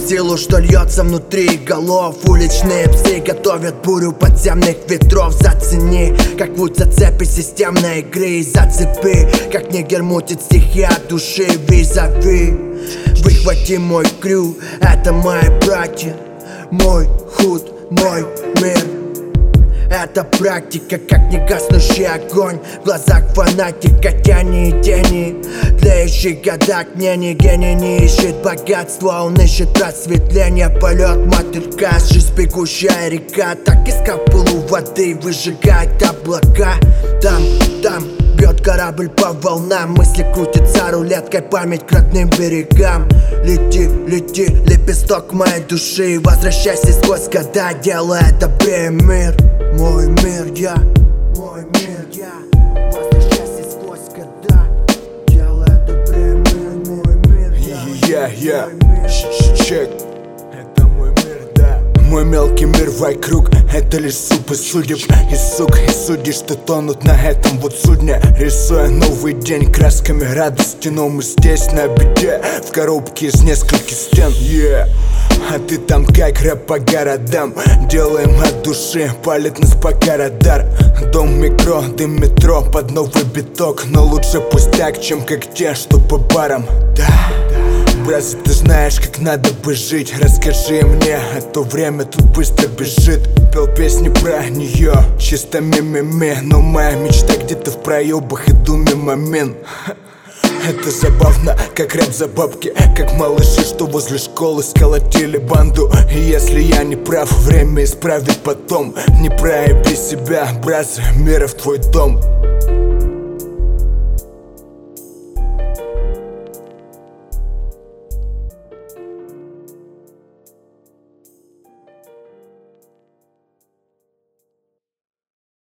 силу, что льется внутри голов. Уличные псы готовят бурю подземных ветров. Зацени, как вьются цепи системной игры. Зацепи, как негер мутит стихи от души. Визави, выхвати мой крю, это мои братья. Мой худ, мой мир. Это практика, как негаснущий огонь в глазах фанатика. Тени и тени, тлеющий годах мнений. Гений не ищет богатства, он ищет просветление. Полет мотылька, жизнь бегущая река. Так искал пылу воды, выжигает облака. Там бьет корабль по волнам. Мысли крутятся рулеткой, память к родным берегам. Лети, лети, лепесток моей души. Возвращайся сквозь года, делая добрее мир. Мой мир, я, мой мир, я. Возвращайся сквозь года, делая добрее мир. Мой мир, я. Чек. Это мой мир, да. Мой мелкий мир вокруг, это лишь суп из судеб и сук, и судей, что тонут на этом вот судне. Рисуя новый день красками радости, но мы здесь на беде, в коробке из нескольких стен. А ты там как рэп по городам. Делаем от души, палит нас пока радар. Дом, микро, дым, метро, под новый биток. Но лучше пусть так, чем как те, что по барам. Да, бразер, ты знаешь, как надо бы жить. Расскажи мне, а то время тут быстро бежит. Пел песни про нее, чисто ми-ми-ми. Но моя мечта где-то в проебах, иду мимо мин. Это забавно, как рэп за бабки. Как малыши, что возле школы сколотили банду. И если я не прав, время исправить потом. Не проеби себя, бразер, мира в твой дом.